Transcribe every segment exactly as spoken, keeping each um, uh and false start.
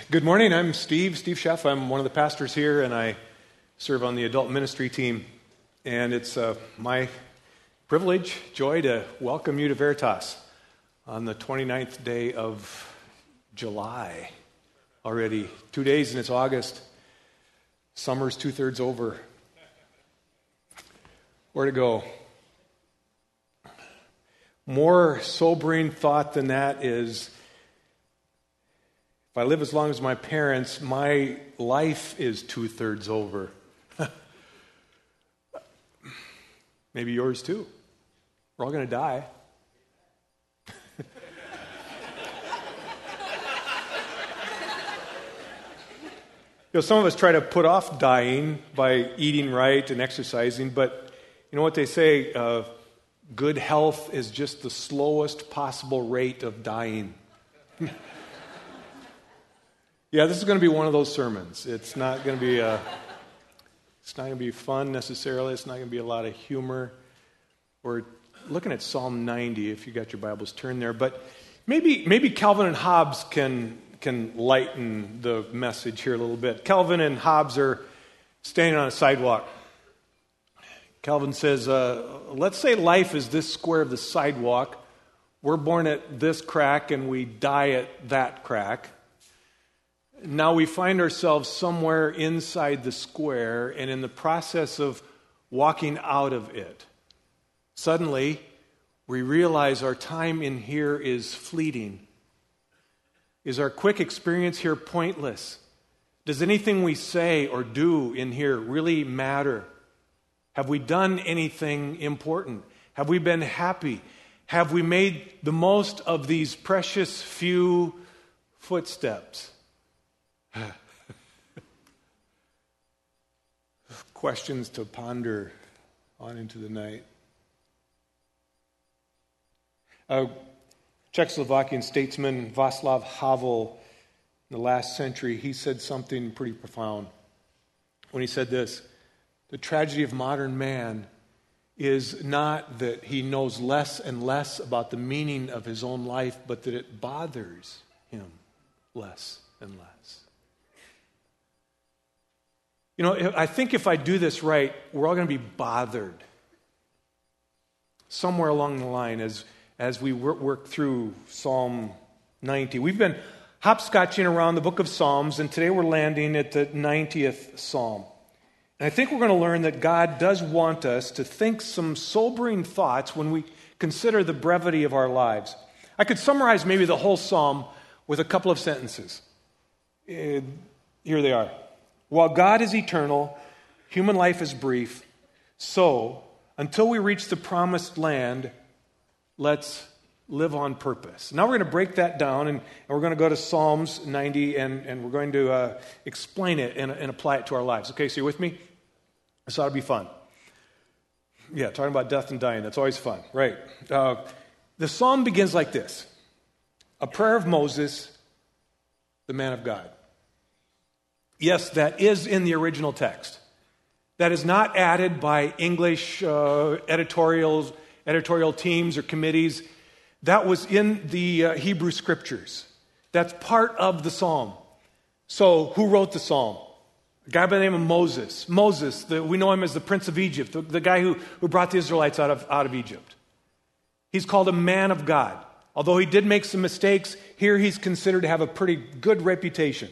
Good morning. I'm Steve, Steve Sheff. I'm one of the pastors here, and I serve on the adult ministry team. And it's uh, my privilege, joy, to welcome you to Veritas on the twenty-ninth day of July. Already two days and it's August. Summer's two-thirds over. Where to go? More sobering thought than that is, if I live as long as my parents, my life is two-thirds over. Maybe yours too. We're all going to die. You know, some of us try to put off dying by eating right and exercising, but you know what they say? Uh, good health is just the slowest possible rate of dying. Yeah, this is going to be one of those sermons. It's not going to be a, it's not going to be fun necessarily. It's not going to be a lot of humor. We're looking at Psalm ninety. If you got your Bibles, turn there. But maybe maybe Calvin and Hobbes can can lighten the message here a little bit. Calvin and Hobbes are standing on a sidewalk. Calvin says, uh, "Let's say life is this square of the sidewalk. We're born at this crack and we die at that crack. Now we find ourselves somewhere inside the square, and in the process of walking out of it, suddenly we realize our time in here is fleeting. Is our quick experience here pointless? Does anything we say or do in here really matter? Have we done anything important? Have we been happy? Have we made the most of these precious few footsteps?" Questions to ponder on into the night. A Czechoslovakian statesman, Václav Havel, in the last century, he said something pretty profound when he said this: "The tragedy of modern man is not that he knows less and less about the meaning of his own life, but that it bothers him less and less." You know, I think if I do this right, we're all going to be bothered somewhere along the line as, as we work, work through Psalm ninety. We've been hopscotching around the book of Psalms, and today we're landing at the ninetieth Psalm. And I think we're going to learn that God does want us to think some sobering thoughts when we consider the brevity of our lives. I could summarize maybe the whole Psalm with a couple of sentences. Uh, here they are. While God is eternal, human life is brief. So, until we reach the promised land, let's live on purpose. Now we're going to break that down, and, and we're going to go to Psalms ninety, and, and we're going to uh, explain it and, and apply it to our lives. Okay, so you with me? This ought to be fun. Yeah, talking about death and dying, that's always fun, right? Uh, the Psalm begins like this: a prayer of Moses, the man of God. Yes, that is in the original text. That is not added by English uh, editorials, editorial teams or committees. That was in the uh, Hebrew Scriptures. That's part of the Psalm. So, who wrote the Psalm? A guy by the name of Moses. Moses, the, we know him as the Prince of Egypt, the, the guy who, who brought the Israelites out of, out of Egypt. He's called a man of God. Although he did make some mistakes, here he's considered to have a pretty good reputation.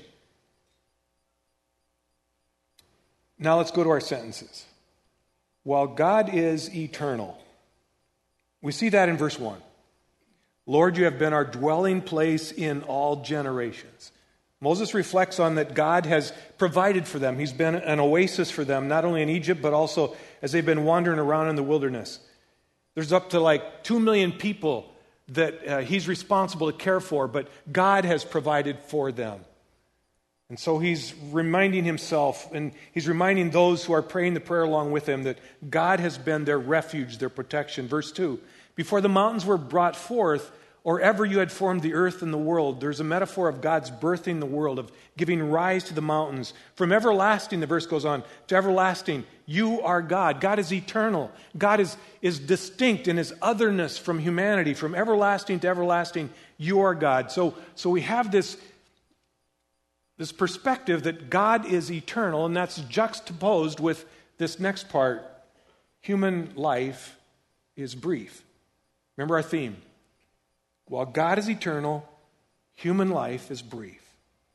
Now let's go to our sentences. While God is eternal, we see that in verse one. Lord, you have been our dwelling place in all generations. Moses reflects on that God has provided for them. He's been an oasis for them, not only in Egypt, but also as they've been wandering around in the wilderness. There's up to like two million people that uh, he's responsible to care for, but God has provided for them. And so he's reminding himself, and he's reminding those who are praying the prayer along with him, that God has been their refuge, their protection. Verse two, before the mountains were brought forth, or ever you had formed the earth and the world. There's a metaphor of God's birthing the world, of giving rise to the mountains. From everlasting, the verse goes on, to everlasting, you are God. God is eternal. God is, is distinct in his otherness from humanity. From everlasting to everlasting, you are God. So, so we have this This perspective that God is eternal, and that's juxtaposed with this next part, human life is brief. Remember our theme. While God is eternal, human life is brief.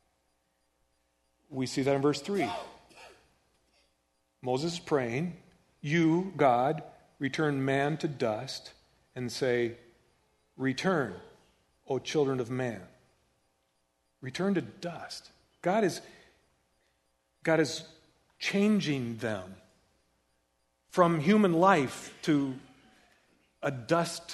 We see that in verse three. Moses is praying, you, God, return man to dust and say, return, O children of man. Return to dust. God is, God is changing them from human life to a dust.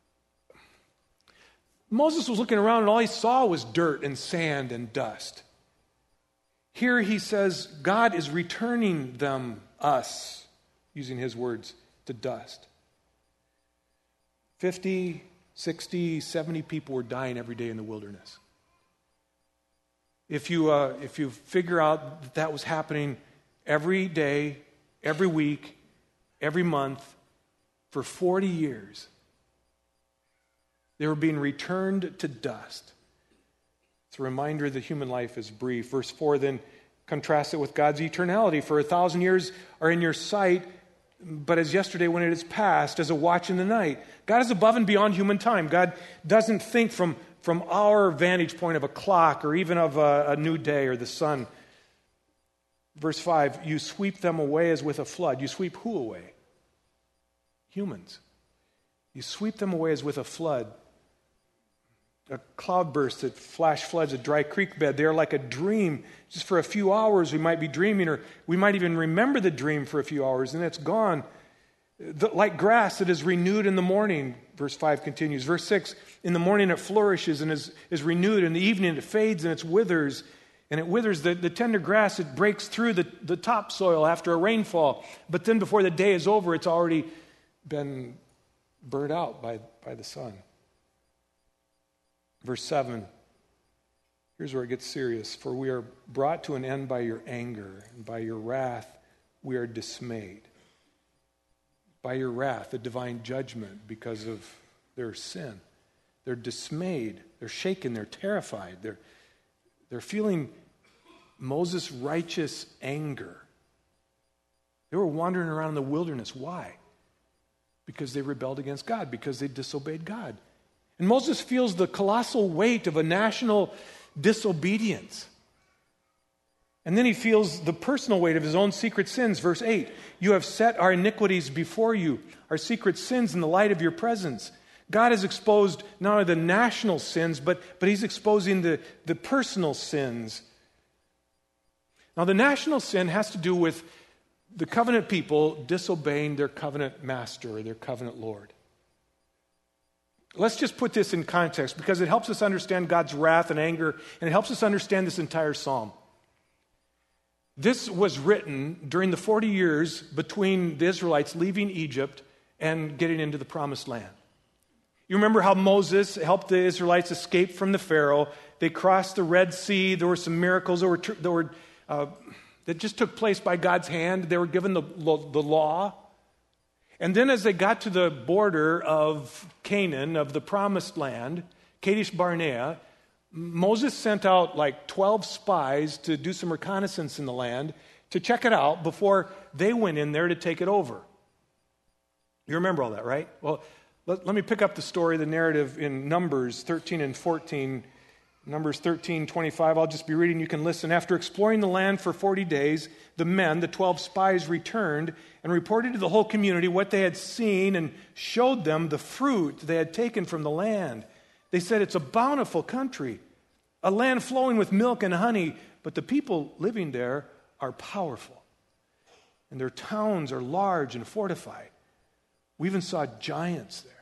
Moses was looking around and all he saw was dirt and sand and dust. Here he says, God is returning them, us, using his words, to dust. fifty, sixty, seventy people were dying every day in the wilderness. If you, uh, if you figure out that that was happening every day, every week, every month, for forty years, they were being returned to dust. It's a reminder that human life is brief. Verse four then contrasts it with God's eternality. For a thousand years are in your sight, but as yesterday when it is past, as a watch in the night. God is above and beyond human time. God doesn't think from, from our vantage point of a clock or even of a, a new day or the sun. Verse five, you sweep them away as with a flood. You sweep who away? Humans. You sweep them away as with a flood. A cloudburst that flash floods a dry creek bed. They are like a dream. Just for a few hours we might be dreaming, or we might even remember the dream for a few hours, and it's gone. The, like grass that is renewed in the morning, verse five continues. Verse six, in the morning it flourishes and is, is renewed. In the evening it fades and it withers. And it withers, the, the tender grass, it breaks through the, the topsoil after a rainfall. But then before the day is over, it's already been burnt out by, by the sun. Verse seven, here's where it gets serious. For we are brought to an end by your anger, and by your wrath we are dismayed. By your wrath, the divine judgment because of their sin. They're dismayed, they're shaken, they're terrified, they're, they're feeling Moses' righteous anger. They were wandering around in the wilderness. Why? Because they rebelled against God, because they disobeyed God. And Moses feels the colossal weight of a national disobedience. And then he feels the personal weight of his own secret sins. Verse eight, you have set our iniquities before you, our secret sins in the light of your presence. God has exposed not only the national sins, but, but he's exposing the, the personal sins. Now, the national sin has to do with the covenant people disobeying their covenant master or their covenant Lord. Let's just put this in context because it helps us understand God's wrath and anger, and it helps us understand this entire psalm. This was written during the forty years between the Israelites leaving Egypt and getting into the promised land. You remember how Moses helped the Israelites escape from the Pharaoh. They crossed the Red Sea. There were some miracles that, were, that, were, uh, that just took place by God's hand. They were given the, the law. And then as they got to the border of Canaan, of the promised land, Kadesh Barnea, Moses sent out like twelve spies to do some reconnaissance in the land to check it out before they went in there to take it over. You remember all that, right? Well, let, let me pick up the story, the narrative in Numbers thirteen and fourteen. Numbers thirteen, twenty-five, I'll just be reading, you can listen. After exploring the land for forty days, the men, the twelve spies, returned and reported to the whole community what they had seen and showed them the fruit they had taken from the land. They said, it's a bountiful country, a land flowing with milk and honey, but the people living there are powerful, and their towns are large and fortified. We even saw giants there.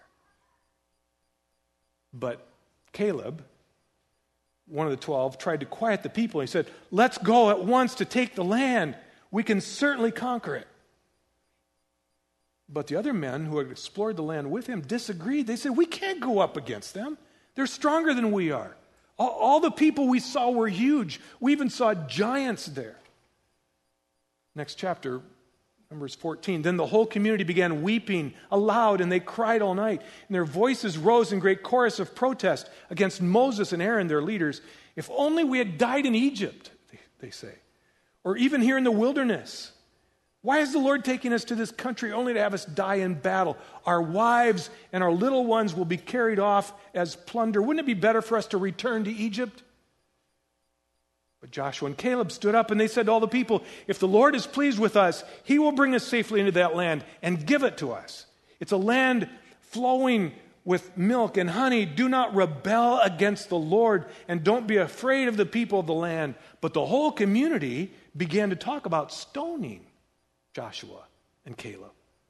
But Caleb, one of the twelve, tried to quiet the people. He said, let's go at once to take the land. We can certainly conquer it. But the other men who had explored the land with him disagreed. They said, we can't go up against them. They're stronger than we are. All, all the people we saw were huge. We even saw giants there. Next chapter, Numbers fourteen. Then the whole community began weeping aloud, and they cried all night. And their voices rose in great chorus of protest against Moses and Aaron, their leaders. If only we had died in Egypt, they, they say, or even here in the wilderness. Why is the Lord taking us to this country only to have us die in battle? Our wives and our little ones will be carried off as plunder. Wouldn't it be better for us to return to Egypt? But Joshua and Caleb stood up and they said to all the people, if the Lord is pleased with us, he will bring us safely into that land and give it to us. It's a land flowing with milk and honey. Do not rebel against the Lord and don't be afraid of the people of the land. But the whole community began to talk about stoning Joshua and Caleb.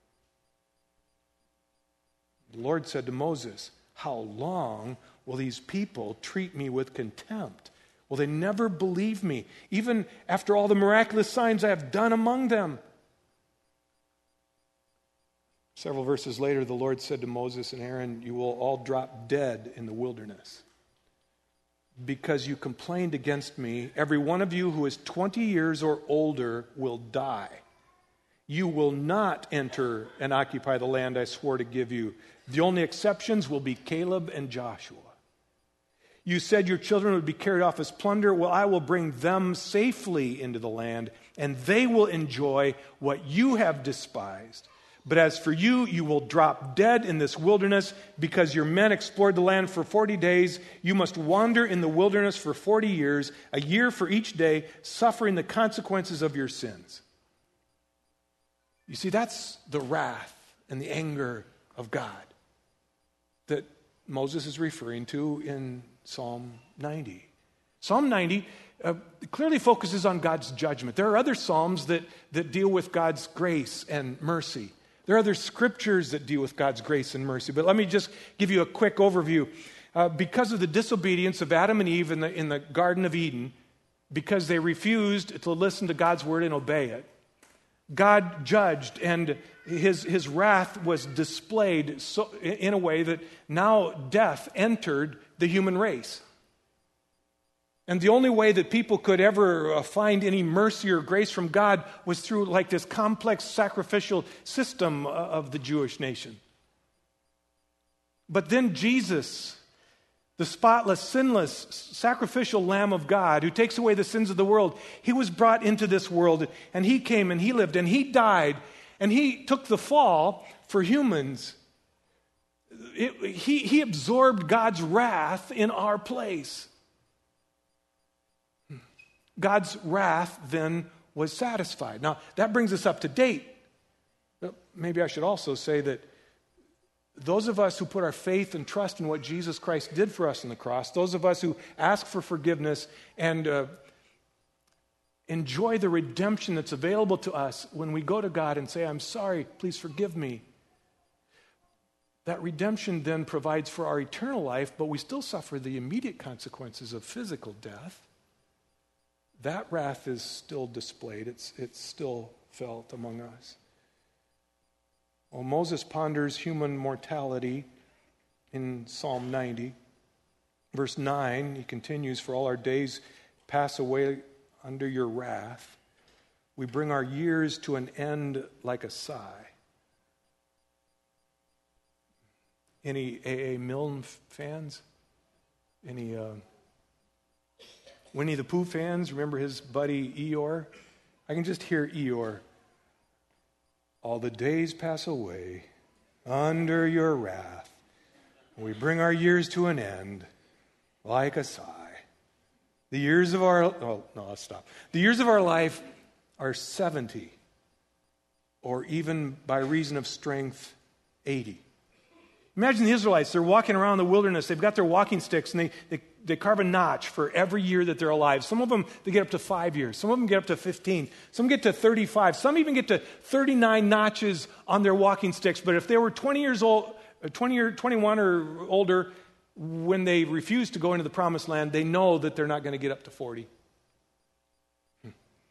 The Lord said to Moses, how long will these people treat me with contempt? Will they never believe me, even after all the miraculous signs I have done among them? Several verses later, the Lord said to Moses and Aaron, you will all drop dead in the wilderness. Because you complained against me, every one of you who is twenty years or older will die. You will not enter and occupy the land I swore to give you. The only exceptions will be Caleb and Joshua. You said your children would be carried off as plunder. Well, I will bring them safely into the land, and they will enjoy what you have despised. But as for you, you will drop dead in this wilderness because your men explored the land for forty days. You must wander in the wilderness for forty years, a year for each day, suffering the consequences of your sins. You see, that's the wrath and the anger of God that Moses is referring to in Psalm ninety. Psalm ninety uh, clearly focuses on God's judgment. There are other psalms that, that deal with God's grace and mercy. There are other scriptures that deal with God's grace and mercy. But let me just give you a quick overview. Uh, because of the disobedience of Adam and Eve in the, in the Garden of Eden, because they refused to listen to God's word and obey it, God judged, and his, his wrath was displayed so, in a way that now death entered the human race. And the only way that people could ever find any mercy or grace from God was through like this complex sacrificial system of the Jewish nation. But then Jesus, the spotless, sinless, sacrificial Lamb of God who takes away the sins of the world, he was brought into this world, and he came and he lived and he died and he took the fall for humans. It, he, he absorbed God's wrath in our place. God's wrath then was satisfied. Now, that brings us up to date. Maybe I should also say that those of us who put our faith and trust in what Jesus Christ did for us on the cross, those of us who ask for forgiveness and uh, enjoy the redemption that's available to us when we go to God and say, I'm sorry, please forgive me. That redemption then provides for our eternal life, but we still suffer the immediate consequences of physical death. That wrath is still displayed. It's, it's still felt among us. Well, Moses ponders human mortality in Psalm ninety. Verse nine, he continues, for all our days pass away under your wrath. We bring our years to an end like a sigh. Any A A. Milne fans? Any uh, Winnie the Pooh fans? Remember his buddy Eeyore? I can just hear Eeyore. All the days pass away under your wrath. We bring our years to an end like a sigh. The years of our, oh, no, let's stop. The years of our life are seventy, or even by reason of strength, eighty. Imagine the Israelites, they're walking around the wilderness, they've got their walking sticks, and they, they, they carve a notch for every year that they're alive. Some of them, they get up to five years. Some of them get up to fifteen. Some get to thirty-five. Some even get to thirty-nine notches on their walking sticks. But if they were twenty years old, twenty or twenty-one or older, when they refuse to go into the promised land, they know that they're not going to get up to forty. Hmm.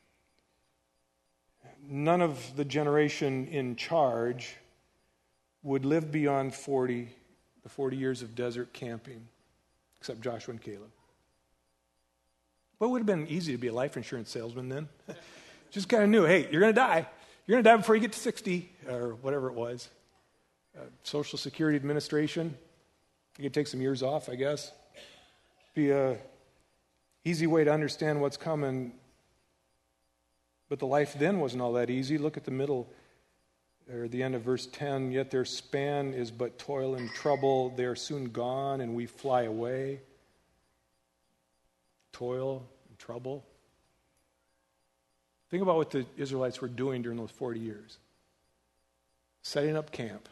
None of the generation in charge would live beyond forty, the forty years of desert camping, except Joshua and Caleb. Well, it would have been easy to be a life insurance salesman then. Just kind of knew, hey, you're going to die. You're going to die before you get to sixty, or whatever it was. Uh, Social Security Administration. You could take some years off, I guess. Be a easy way to understand what's coming. But the life then wasn't all that easy. Look at the middle, or the end of verse ten. Yet their span is but toil and trouble. They are soon gone, and we fly away. Toil and trouble. Think about what the Israelites were doing during those forty years. Setting up camp.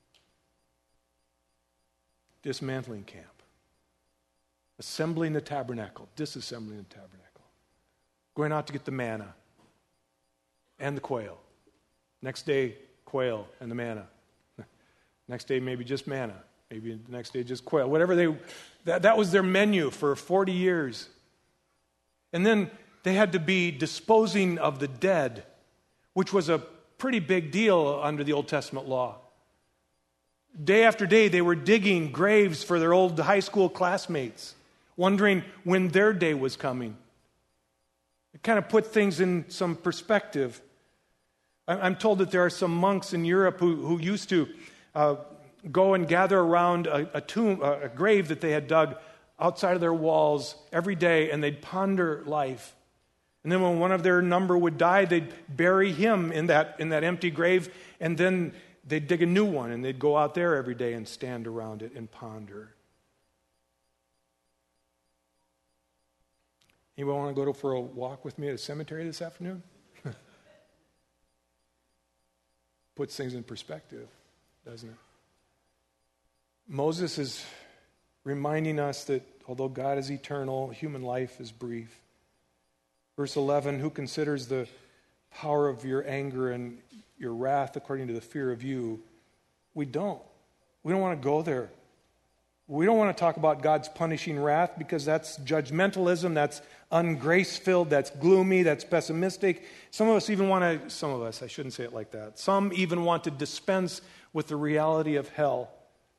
Dismantling camp. Assembling the tabernacle. Disassembling the tabernacle. Going out to get the manna. And the quail. Next day, quail and the manna. Next day, maybe just manna. Maybe the next day, just quail. Whatever they, that, that was their menu for forty years. And then they had to be disposing of the dead, which was a pretty big deal under the Old Testament law. Day after day, they were digging graves for their old high school classmates, wondering when their day was coming. It kind of put things in some perspective. I'm told that there are some monks in Europe who, who used to uh, go and gather around a, a tomb, a grave that they had dug outside of their walls every day, and they'd ponder life. And then when one of their number would die, they'd bury him in that in that empty grave, and then they'd dig a new one, and they'd go out there every day and stand around it and ponder. Anyone want to go for a walk with me at a cemetery this afternoon? Puts things in perspective, doesn't it? Moses is reminding us that although God is eternal, human life is brief. Verse eleven, who considers the power of your anger and your wrath according to the fear of you? We don't. We don't want to go there. We don't want to talk about God's punishing wrath because that's judgmentalism, that's ungrace-filled, that's gloomy, that's pessimistic. Some of us even want to, some of us, I shouldn't say it like that. Some even want to dispense with the reality of hell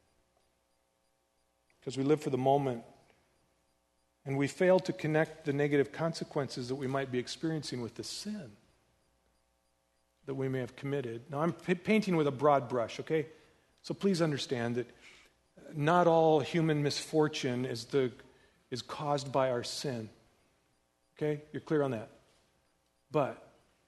because we live for the moment and we fail to connect the negative consequences that we might be experiencing with the sin that we may have committed. Now, I'm p- painting with a broad brush, okay? So please understand that not all human misfortune is the is caused by our sin. Okay? You're clear on that. But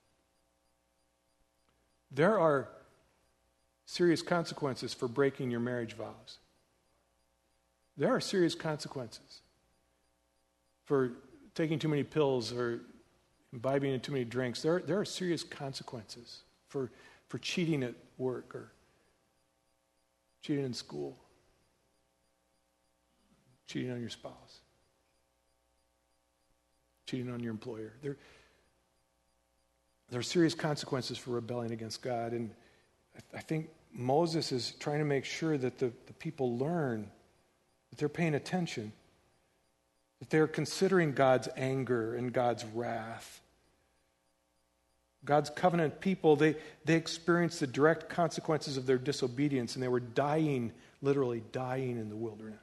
there are serious consequences for breaking your marriage vows. There are serious consequences for taking too many pills or imbibing in too many drinks. There, there are serious consequences for, for cheating at work or cheating in school. Cheating on your spouse. Cheating on your employer. There, there are serious consequences for rebelling against God. And I, I think Moses is trying to make sure that the, the people learn, that they're paying attention, that they're considering God's anger and God's wrath. God's covenant people, they, they experienced the direct consequences of their disobedience, and they were dying, literally dying in the wilderness.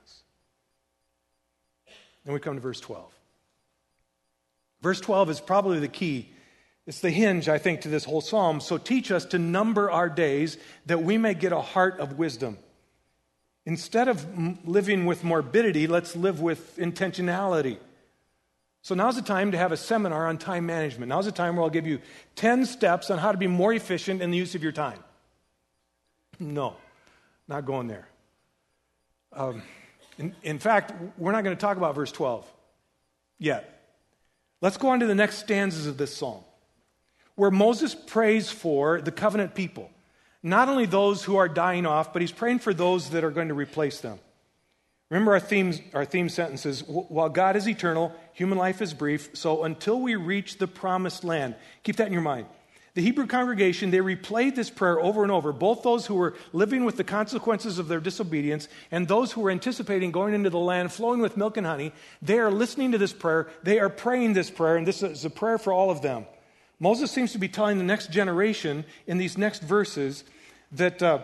Then we come to verse twelve. Verse twelve is probably the key. It's the hinge, I think, to this whole psalm. So teach us to number our days that we may get a heart of wisdom. Instead of m- living with morbidity, let's live with intentionality. So now's the time to have a seminar on time management. Now's the time where I'll give you ten steps on how to be more efficient in the use of your time. No, not going there. Um, in, in fact, we're not going to talk about verse twelve yet. Let's go on to the next stanzas of this psalm, where Moses prays for the covenant people. Not only those who are dying off, but he's praying for those that are going to replace them. Remember our themes, our theme sentences. While God is eternal, human life is brief. So until we reach the promised land, keep that in your mind. The Hebrew congregation, they replayed this prayer over and over. Both those who were living with the consequences of their disobedience and those who were anticipating going into the land flowing with milk and honey, they are listening to this prayer. They are praying this prayer, and this is a prayer for all of them. Moses seems to be telling the next generation in these next verses that uh,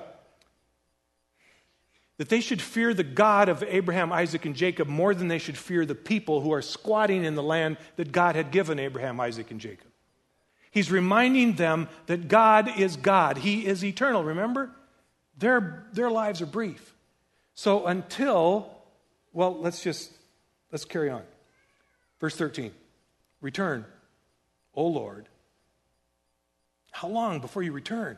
that they should fear the God of Abraham, Isaac, and Jacob more than they should fear the people who are squatting in the land that God had given Abraham, Isaac, and Jacob. He's reminding them that God is God. He is eternal, remember? Their, their lives are brief. So until, well, let's just, let's carry on. Verse thirteen, return, O Lord. How long before you return?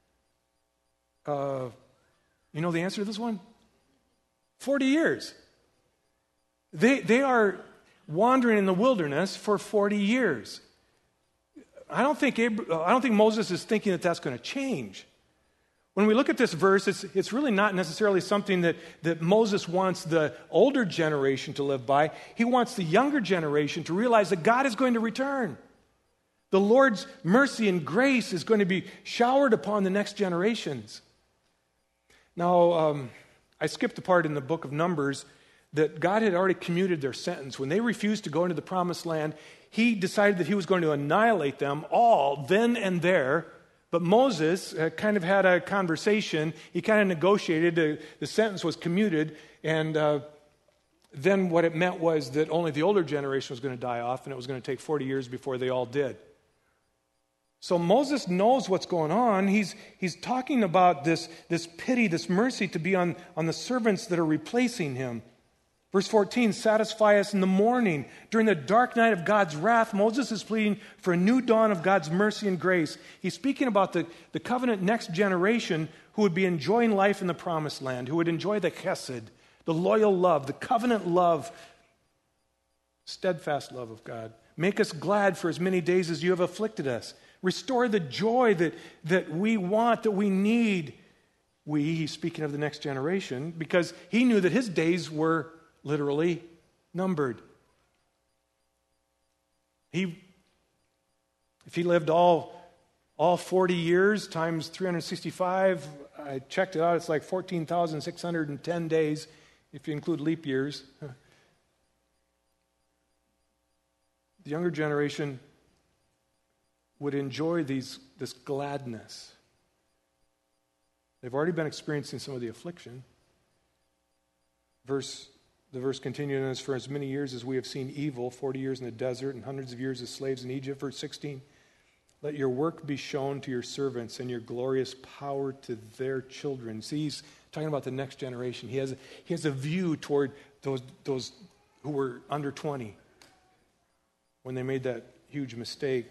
Uh, you know the answer to this one? forty years. They, they are wandering in the wilderness for forty years. I don't think Abra- I don't think Moses is thinking that that's going to change. When we look at this verse, it's, it's really not necessarily something that, that Moses wants the older generation to live by. He wants the younger generation to realize that God is going to return. The Lord's mercy and grace is going to be showered upon the next generations. Now, um, I skipped the part in the book of Numbers that God had already commuted their sentence. When they refused to go into the promised land, he decided that he was going to annihilate them all then and there. But Moses uh, kind of had a conversation. He kind of negotiated. Uh, the sentence was commuted. And uh, then what it meant was that only the older generation was going to die off, and it was going to take forty years before they all did. So Moses knows what's going on. He's, he's talking about this, this pity, this mercy to be on, on the servants that are replacing him. Verse fourteen, satisfy us in the morning. During the dark night of God's wrath, Moses is pleading for a new dawn of God's mercy and grace. He's speaking about the, the covenant next generation who would be enjoying life in the promised land, who would enjoy the chesed, the loyal love, the covenant love, steadfast love of God. Make us glad for as many days as you have afflicted us. Restore the joy that, that we want, that we need. We, he's speaking of the next generation, because he knew that his days were literally numbered. He, if he lived all, all forty years times three hundred sixty-five, I checked it out, it's like fourteen thousand six hundred ten days if you include leap years. The younger generation would enjoy these, this gladness. They've already been experiencing some of the affliction. Verse The verse continuing, as for as many years as we have seen evil, forty years in the desert and hundreds of years as slaves in Egypt. Verse sixteen, let your work be shown to your servants and your glorious power to their children. See, he's talking about the next generation. He has, he has a view toward those, those who were under twenty when they made that huge mistake.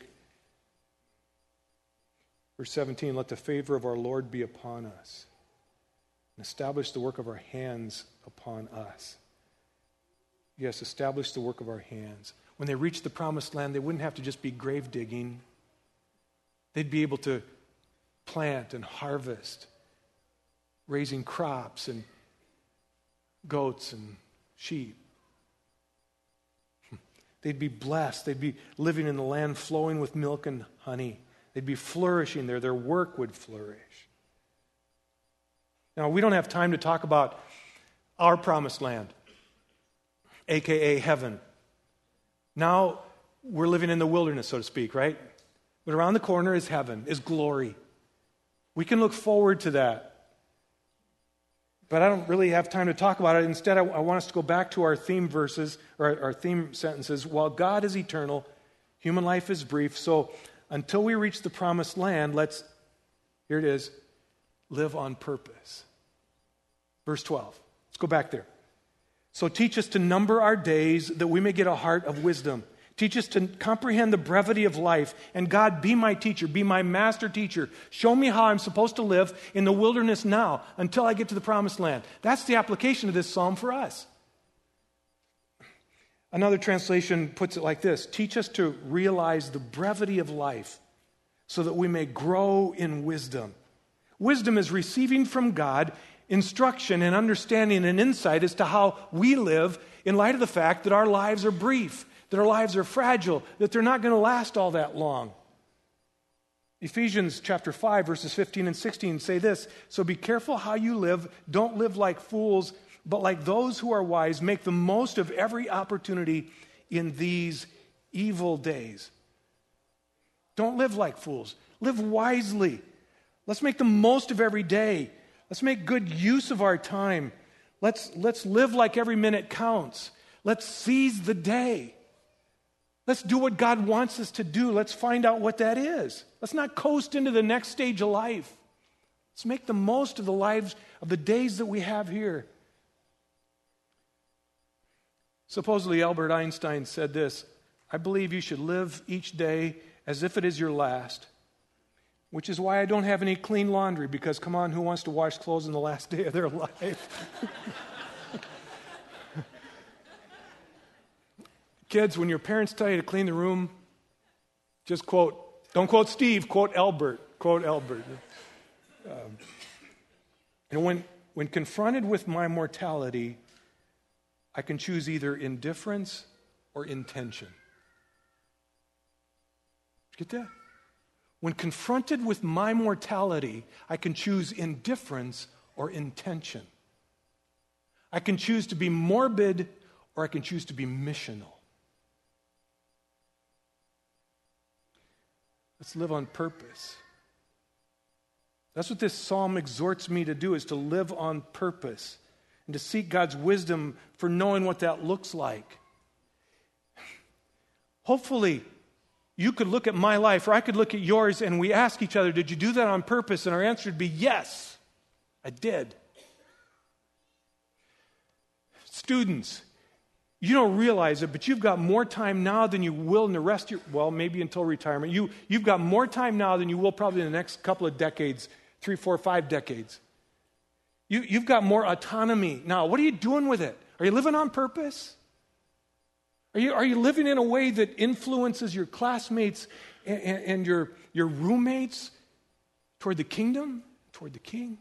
Verse seventeen, let the favor of our Lord be upon us and establish the work of our hands upon us. Yes, establish the work of our hands. When they reached the promised land, they wouldn't have to just be grave digging. They'd be able to plant and harvest, raising crops and goats and sheep. They'd be blessed. They'd be living in the land flowing with milk and honey. They'd be flourishing there. Their work would flourish. Now, we don't have time to talk about our promised land, a k a heaven. Now, we're living in the wilderness, so to speak, right? But around the corner is heaven, is glory. We can look forward to that. But I don't really have time to talk about it. Instead, I, I want us to go back to our theme verses, or our, our theme sentences. While God is eternal, human life is brief. So until we reach the promised land, let's, here it is, live on purpose. Verse twelve. Let's go back there. So teach us to number our days that we may get a heart of wisdom. Teach us to comprehend the brevity of life. And God, be my teacher, be my master teacher. Show me how I'm supposed to live in the wilderness now until I get to the promised land. That's the application of this psalm for us. Another translation puts it like this. Teach us to realize the brevity of life so that we may grow in wisdom. Wisdom is receiving from God instruction and understanding and insight as to how we live in light of the fact that our lives are brief, that our lives are fragile, that they're not going to last all that long. Ephesians chapter five, verses fifteen and sixteen say this, so be careful how you live. Don't live like fools, but like those who are wise. Make the most of every opportunity in these evil days. Don't live like fools. Live wisely. Let's make the most of every day. Let's make good use of our time. Let's, let's live like every minute counts. Let's seize the day. Let's do what God wants us to do. Let's find out what that is. Let's not coast into the next stage of life. Let's make the most of the lives, of the days that we have here. Supposedly, Albert Einstein said this: I believe you should live each day as if it is your last, which is why I don't have any clean laundry, because come on, who wants to wash clothes in the last day of their life? Kids, when your parents tell you to clean the room, just quote, don't quote Steve, quote Albert, quote Albert. Um, and when, when confronted with my mortality, I can choose either indifference or intention. Did you get that? When confronted with my mortality, I can choose indifference or intention. I can choose to be morbid or I can choose to be missional. Let's live on purpose. That's what this psalm exhorts me to do, is to live on purpose and to seek God's wisdom for knowing what that looks like. Hopefully, you could look at my life, or I could look at yours, and we ask each other, did you do that on purpose? And our answer would be, yes, I did. Students, you don't realize it, but you've got more time now than you will in the rest of your, well, maybe until retirement. You, you've got more time now than you will probably in the next couple of decades, three, four, five decades. You, you've got more autonomy now. What are you doing with it? Are you living on purpose? Are you, are you living in a way that influences your classmates and, and, and your, your roommates toward the kingdom, toward the king?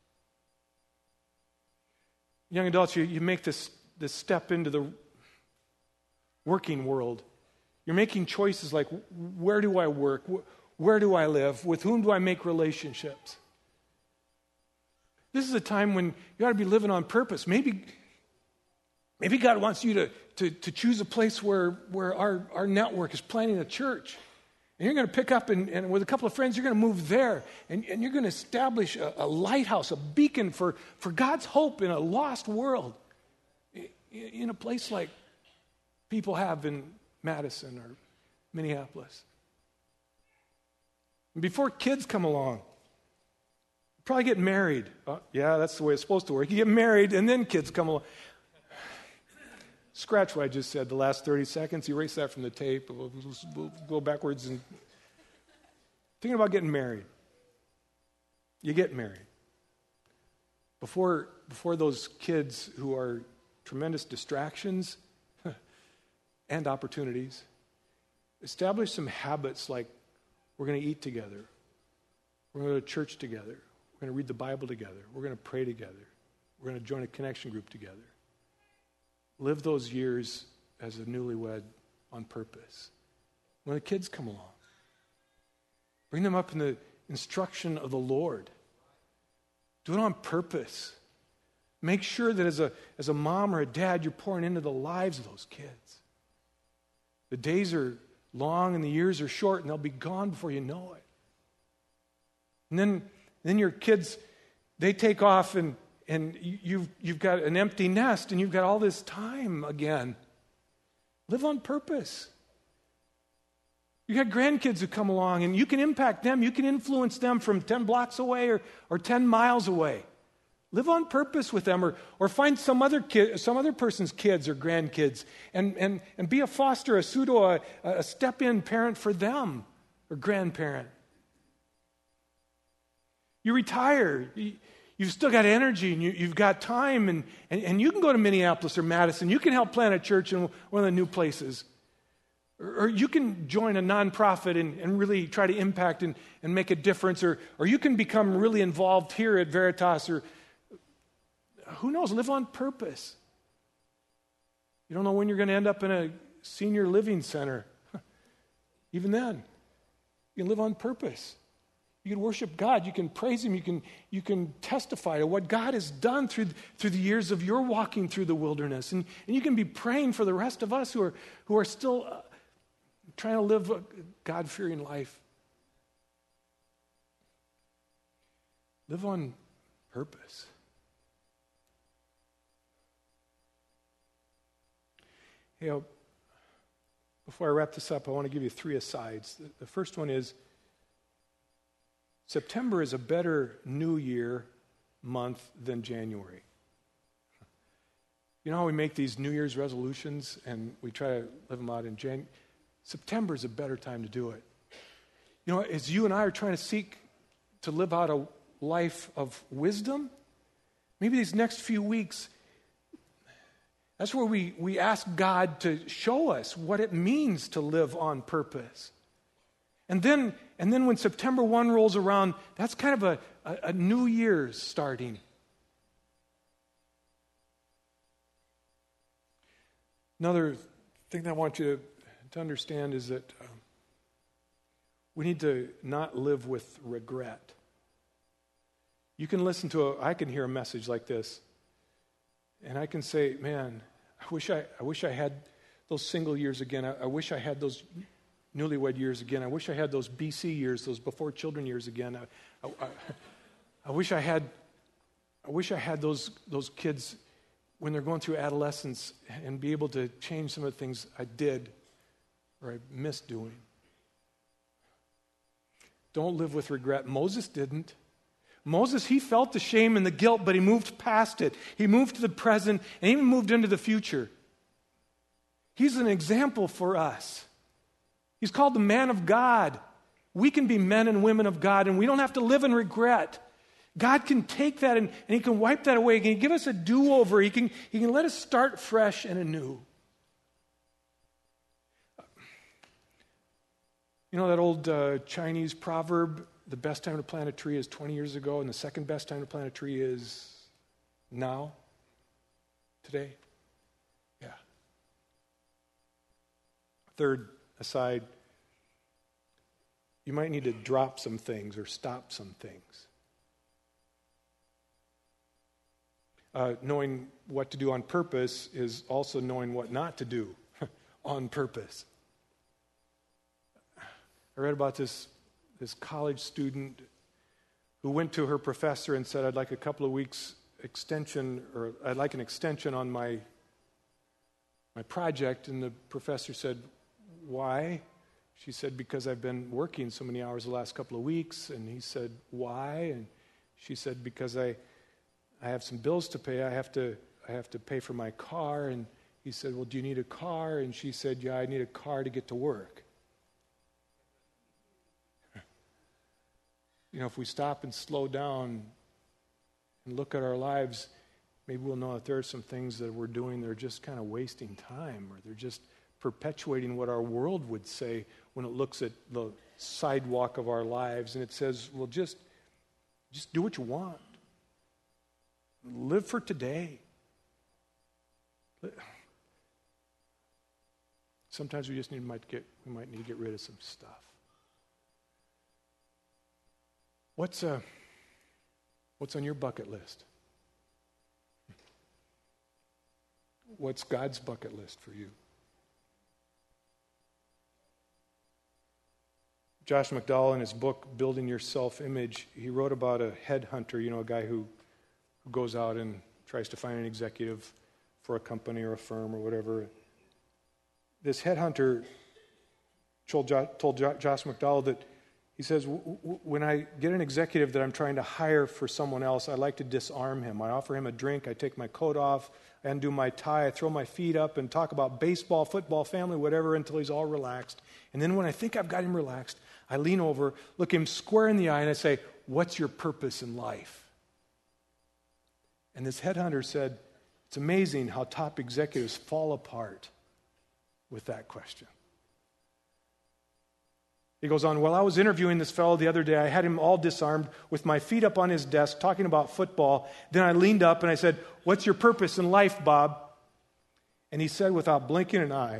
Young adults, you, you make this, this step into the working world. You're making choices like, where do I work? Where do I live? With whom do I make relationships? This is a time when you ought to be living on purpose. Maybe, maybe God wants you to, to, to choose a place where, where our, our network is planning a church. And you're going to pick up, and, and with a couple of friends, you're going to move there. And, and you're going to establish a, a lighthouse, a beacon for, for God's hope in a lost world. In a place like people have in Madison or Minneapolis. And before kids come along, probably get married. Oh, yeah, that's the way it's supposed to work. You get married, and then kids come along. Scratch what I just said, the last thirty seconds. Erase that from the tape. We'll, we'll go backwards. And thinking about getting married. You get married. Before, before those kids who are tremendous distractions and opportunities, establish some habits like we're going to eat together. We're going to go to church together. We're going to read the Bible together. We're going to pray together. We're going to join a connection group together. Live those years as a newlywed on purpose. When the kids come along, bring them up in the instruction of the Lord. Do it on purpose. Make sure that as a, as a mom or a dad, you're pouring into the lives of those kids. The days are long and the years are short, and they'll be gone before you know it. And then, then your kids, they take off, and, and you've, you've got an empty nest, and you've got all this time again. Live on purpose. You got grandkids who come along, and you can impact them. You can influence them from ten blocks away or, or ten miles away. Live on purpose with them, or, or find some other kid, some other person's kids or grandkids, and, and, and be a foster, a pseudo, a, a step-in parent for them, or grandparent. You retire. You, you've still got energy, and you, you've got time, and, and, and you can go to Minneapolis or Madison. You can help plant a church in one of the new places. Or, or you can join a nonprofit and, and really try to impact and, and make a difference. Or, or you can become really involved here at Veritas, or who knows, live on purpose. You don't know when you're going to end up in a senior living center. Even then, you can live on purpose. You can worship God. You can praise Him. You can, you can testify to what God has done through, through the years of your walking through the wilderness. And, and you can be praying for the rest of us who are, who are still uh, trying to live a God-fearing life. Live on purpose. Hey, uh, before I wrap this up, I want to give you three asides. The, the first one is September is a better New Year month than January. You know how we make these New Year's resolutions and we try to live them out in January? September is a better time to do it. You know, as you and I are trying to seek to live out a life of wisdom, maybe these next few weeks, that's where we, we ask God to show us what it means to live on purpose. And then, and then when September first rolls around, that's kind of a, a, a new year's starting. Another thing that I want you to, to understand is that um, we need to not live with regret. You can listen to a, I can hear a message like this, and I can say, man, I wish I, I wish I had those single years again. I, I wish I had those newlywed years again. I wish I had those B C years, those before children years again. I, I, I, I wish I had, I wish I had those those kids when they're going through adolescence and be able to change some of the things I did or I missed doing. Don't live with regret. Moses didn't. Moses, he felt the shame and the guilt, but he moved past it. He moved to the present and even moved into the future. He's an example for us. He's called the man of God. We can be men and women of God, and we don't have to live in regret. God can take that and, and He can wipe that away. He can give us a do-over. He can, he can let us start fresh and anew. You know that old uh, Chinese proverb, the best time to plant a tree is twenty years ago, and the second best time to plant a tree is now, today? Yeah. Third aside, you might need to drop some things or stop some things. Uh, knowing what to do on purpose is also knowing what not to do on purpose. I read about this, this college student who went to her professor and said, I'd like a couple of weeks extension, or I'd like an extension on my, my project. And the professor said, why? She said, because I've been working so many hours the last couple of weeks. And he said, why? And she said, because I... I have some bills to pay. I have to I have to pay for my car. And he said, well, do you need a car? And she said, yeah, I need a car to get to work. You know, if we stop and slow down and look at our lives, maybe we'll know that there are some things that we're doing that are just kind of wasting time, or they're just perpetuating what our world would say when it looks at the sidewalk of our lives. And it says, well, just, just do what you want. Live for today. Sometimes we just need might get we might need to get rid of some stuff. What's uh what's on your bucket list? What's God's bucket list for you? Josh McDowell, in his book Building Your Self-Image, he wrote about a headhunter, you know, a guy who who goes out and tries to find an executive for a company or a firm or whatever. This headhunter told, jo- told jo- Josh McDowell that, he says, w- w- when I get an executive that I'm trying to hire for someone else, I like to disarm him. I offer him a drink, I take my coat off, I undo my tie, I throw my feet up and talk about baseball, football, family, whatever, until he's all relaxed. And then when I think I've got him relaxed, I lean over, look him square in the eye, and I say, what's your purpose in life? And this headhunter said, it's amazing how top executives fall apart with that question. He goes on, well, I was interviewing this fellow the other day. I had him all disarmed with my feet up on his desk talking about football. Then I leaned up and I said, what's your purpose in life, Bob? And he said without blinking an eye,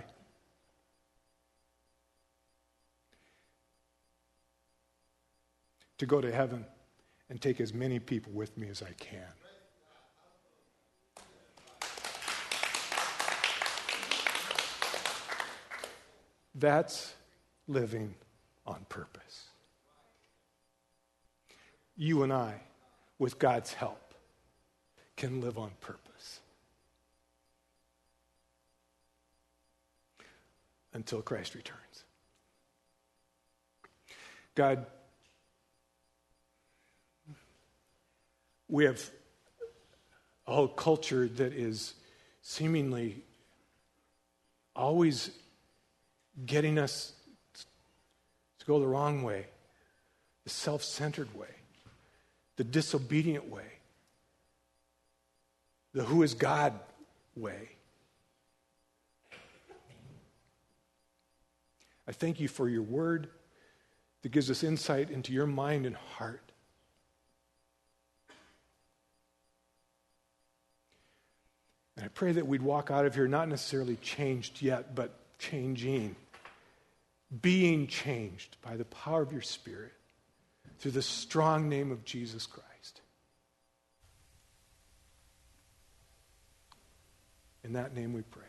to go to heaven and take as many people with me as I can. That's living on purpose. You and I, with God's help, can live on purpose until Christ returns. God, we have a whole culture that is seemingly always getting us to go the wrong way, the self-centered way, the disobedient way, the who is God way. I thank you for your word that gives us insight into your mind and heart. And I pray that we'd walk out of here not necessarily changed yet, but changing, being changed by the power of your Spirit through the strong name of Jesus Christ. In that name we pray.